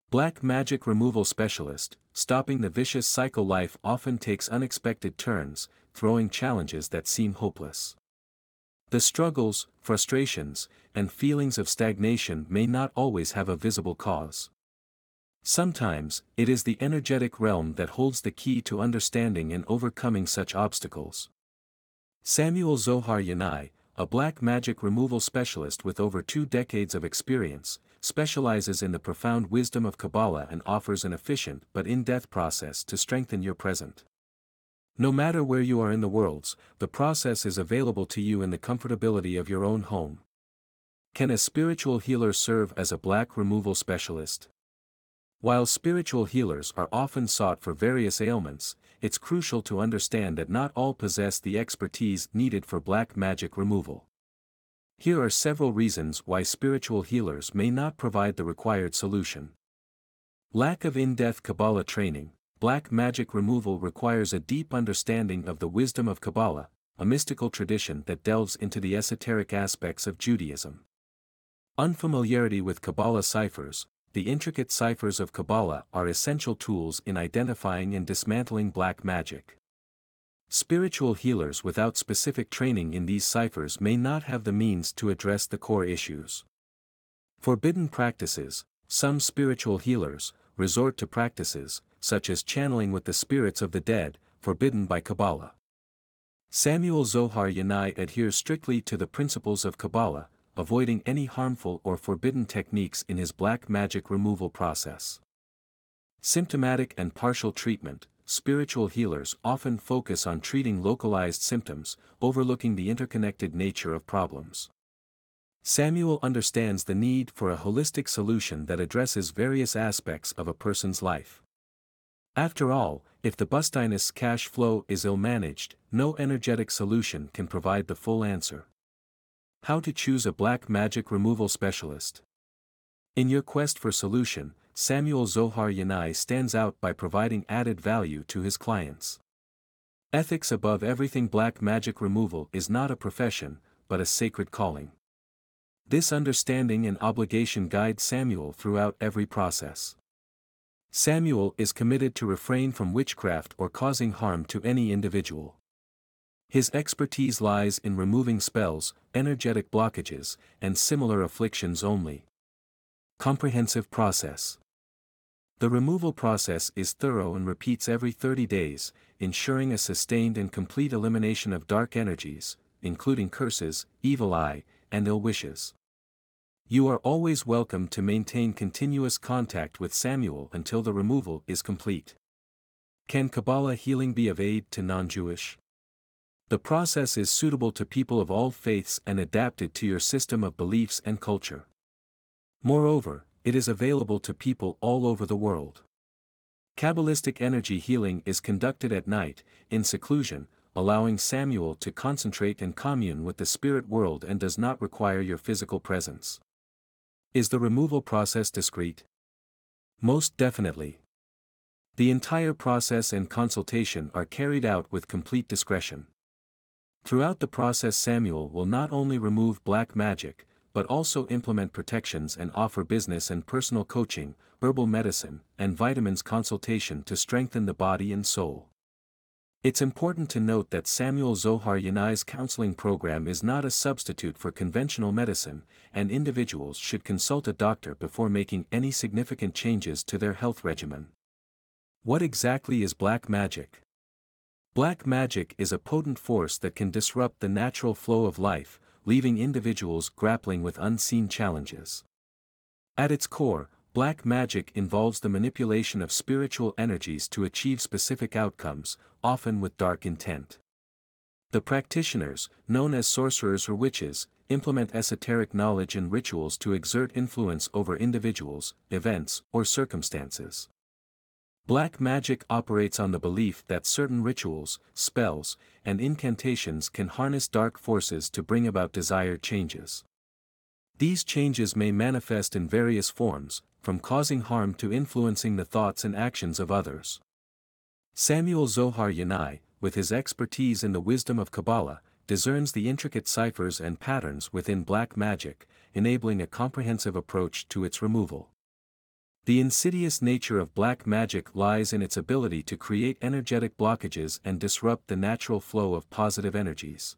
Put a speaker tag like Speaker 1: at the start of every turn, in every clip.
Speaker 1: Black magic removal specialist, stopping the vicious cycle. Life often takes unexpected turns, throwing challenges that seem hopeless. The struggles, frustrations, and feelings of stagnation may not always have a visible cause. Sometimes, it is the energetic realm that holds the key to understanding and overcoming such obstacles. Samuel Zohar Yanai, a black magic removal specialist with over 2 decades of experience, specializes in the profound wisdom of Kabbalah and offers an efficient but in-depth process to strengthen your present. No matter where you are in the worlds, the process is available to you in the comfortability of your own home. Can a spiritual healer serve as a black removal specialist? While spiritual healers are often sought for various ailments, it's crucial to understand that not all possess the expertise needed for black magic removal. Here are several reasons why spiritual healers may not provide the required solution. Lack of in-depth Kabbalah training. Black magic removal requires a deep understanding of the wisdom of Kabbalah, a mystical tradition that delves into the esoteric aspects of Judaism. Unfamiliarity with Kabbalah ciphers. The intricate ciphers of Kabbalah are essential tools in identifying and dismantling black magic. Spiritual healers without specific training in these ciphers may not have the means to address the core issues. Forbidden practices. Some spiritual healers resort to practices, such as channeling with the spirits of the dead, forbidden by Kabbalah. Samuel Zohar Yanai adheres strictly to the principles of Kabbalah, avoiding any harmful or forbidden techniques in his black magic removal process. Symptomatic and partial treatment. Spiritual healers often focus on treating localized symptoms, overlooking the interconnected nature of problems. Samuel understands the need for a holistic solution that addresses various aspects of a person's life. After all, if the bustiness cash flow is ill-managed, no energetic solution can provide the full answer. How to choose a black magic removal specialist. In your quest for solution, Samuel Zohar Yanai stands out by providing added value to his clients. Ethics above everything. Black magic removal is not a profession, but a sacred calling. This understanding and obligation guide Samuel throughout every process. Samuel is committed to refrain from witchcraft or causing harm to any individual. His expertise lies in removing spells, energetic blockages, and similar afflictions only. Comprehensive process. The removal process is thorough and repeats every 30 days, ensuring a sustained and complete elimination of dark energies, including curses, evil eye, and ill wishes. You are always welcome to maintain continuous contact with Samuel until the removal is complete. Can Kabbalah healing be of aid to non-Jewish? The process is suitable to people of all faiths and adapted to your system of beliefs and culture. Moreover, it is available to people all over the world. Kabbalistic energy healing is conducted at night, in seclusion, allowing Samuel to concentrate and commune with the spirit world and does not require your physical presence. Is the removal process discreet? Most definitely. The entire process and consultation are carried out with complete discretion. Throughout the process, Samuel will not only remove black magic, but also implement protections and offer business and personal coaching, herbal medicine, and vitamins consultation to strengthen the body and soul. It's important to note that Samuel Zohar Yanai's counseling program is not a substitute for conventional medicine, and individuals should consult a doctor before making any significant changes to their health regimen. What exactly is black magic? Black magic is a potent force that can disrupt the natural flow of life, leaving individuals grappling with unseen challenges. At its core, black magic involves the manipulation of spiritual energies to achieve specific outcomes, often with dark intent. The practitioners, known as sorcerers or witches, implement esoteric knowledge and rituals to exert influence over individuals, events, or circumstances. Black magic operates on the belief that certain rituals, spells, and incantations can harness dark forces to bring about desired changes. These changes may manifest in various forms, from causing harm to influencing the thoughts and actions of others. Samuel Zohar Yanai, with his expertise in the wisdom of Kabbalah, discerns the intricate ciphers and patterns within black magic, enabling a comprehensive approach to its removal. The insidious nature of black magic lies in its ability to create energetic blockages and disrupt the natural flow of positive energies.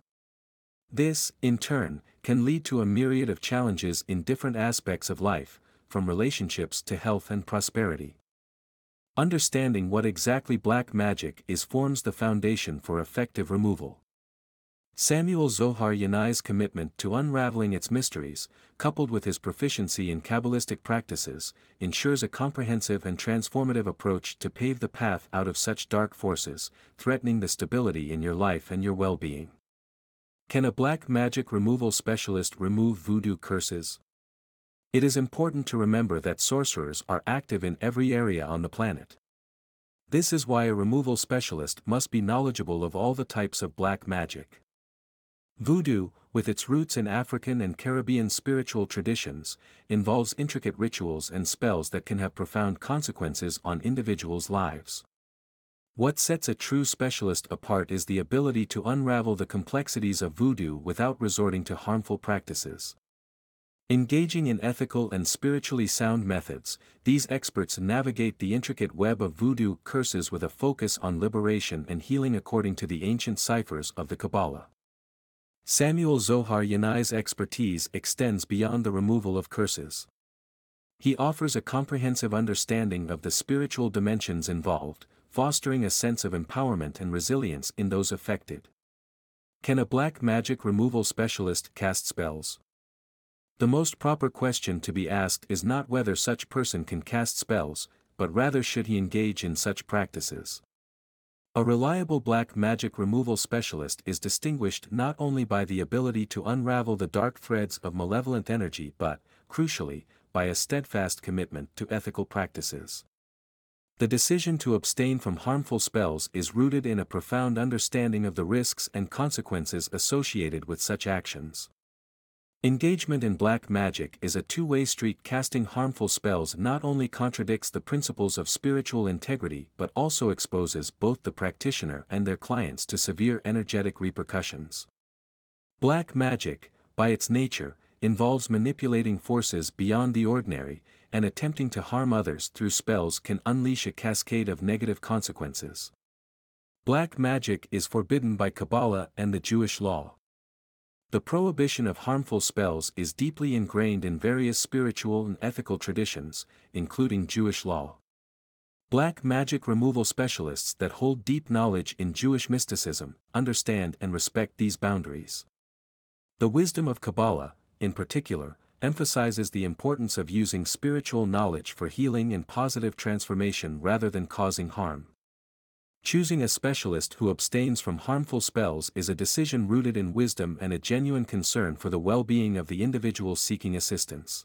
Speaker 1: This, in turn, can lead to a myriad of challenges in different aspects of life, from relationships to health and prosperity. Understanding what exactly black magic is forms the foundation for effective removal. Samuel Zohar Yanai's commitment to unraveling its mysteries, coupled with his proficiency in Kabbalistic practices, ensures a comprehensive and transformative approach to pave the path out of such dark forces, threatening the stability in your life and your well-being. Can a black magic removal specialist remove voodoo curses? It is important to remember that sorcerers are active in every area on the planet. This is why a removal specialist must be knowledgeable of all the types of black magic. Voodoo, with its roots in African and Caribbean spiritual traditions, involves intricate rituals and spells that can have profound consequences on individuals' lives. What sets a true specialist apart is the ability to unravel the complexities of voodoo without resorting to harmful practices. Engaging in ethical and spiritually sound methods, these experts navigate the intricate web of voodoo curses with a focus on liberation and healing according to the ancient ciphers of the Kabbalah. Samuel Zohar Yanai's expertise extends beyond the removal of curses. He offers a comprehensive understanding of the spiritual dimensions involved, fostering a sense of empowerment and resilience in those affected. Can a black magic removal specialist cast spells? The most proper question to be asked is not whether such person can cast spells, but rather should he engage in such practices. A reliable black magic removal specialist is distinguished not only by the ability to unravel the dark threads of malevolent energy but, crucially, by a steadfast commitment to ethical practices. The decision to abstain from harmful spells is rooted in a profound understanding of the risks and consequences associated with such actions. Engagement in black magic is a two-way street. Casting harmful spells not only contradicts the principles of spiritual integrity but also exposes both the practitioner and their clients to severe energetic repercussions. Black magic, by its nature, involves manipulating forces beyond the ordinary, and attempting to harm others through spells can unleash a cascade of negative consequences. Black magic is forbidden by Kabbalah and the Jewish law. The prohibition of harmful spells is deeply ingrained in various spiritual and ethical traditions, including Jewish law. Black magic removal specialists that hold deep knowledge in Jewish mysticism understand and respect these boundaries. The wisdom of Kabbalah, in particular, emphasizes the importance of using spiritual knowledge for healing and positive transformation rather than causing harm. Choosing a specialist who abstains from harmful spells is a decision rooted in wisdom and a genuine concern for the well-being of the individual seeking assistance.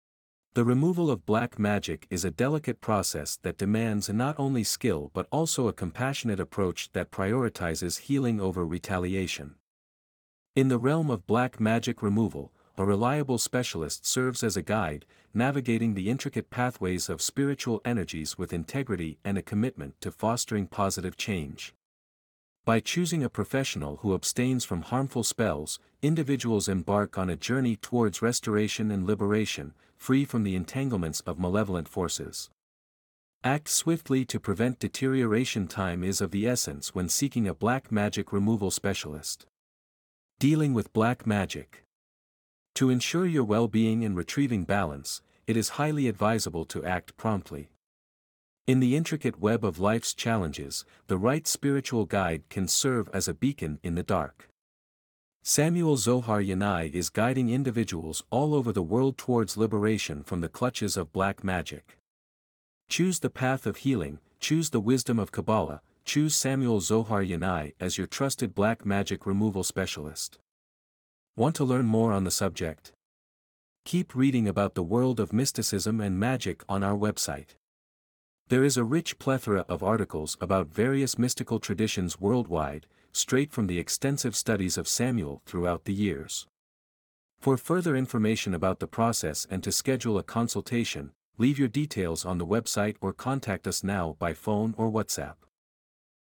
Speaker 1: The removal of black magic is a delicate process that demands not only skill but also a compassionate approach that prioritizes healing over retaliation. In the realm of black magic removal, a reliable specialist serves as a guide, navigating the intricate pathways of spiritual energies with integrity and a commitment to fostering positive change. By choosing a professional who abstains from harmful spells, individuals embark on a journey towards restoration and liberation, free from the entanglements of malevolent forces. Act swiftly to prevent deterioration. Time is of the essence when seeking a black magic removal specialist. Dealing with black magic. To ensure your well-being and retrieving balance, it is highly advisable to act promptly. In the intricate web of life's challenges, the right spiritual guide can serve as a beacon in the dark. Samuel Zohar Yanai is guiding individuals all over the world towards liberation from the clutches of black magic. Choose the path of healing, choose the wisdom of Kabbalah, choose Samuel Zohar Yanai as your trusted black magic removal specialist. Want to learn more on the subject? Keep reading about the world of mysticism and magic on our website. There is a rich plethora of articles about various mystical traditions worldwide, straight from the extensive studies of Samuel throughout the years. For further information about the process and to schedule a consultation, leave your details on the website or contact us now by phone or WhatsApp.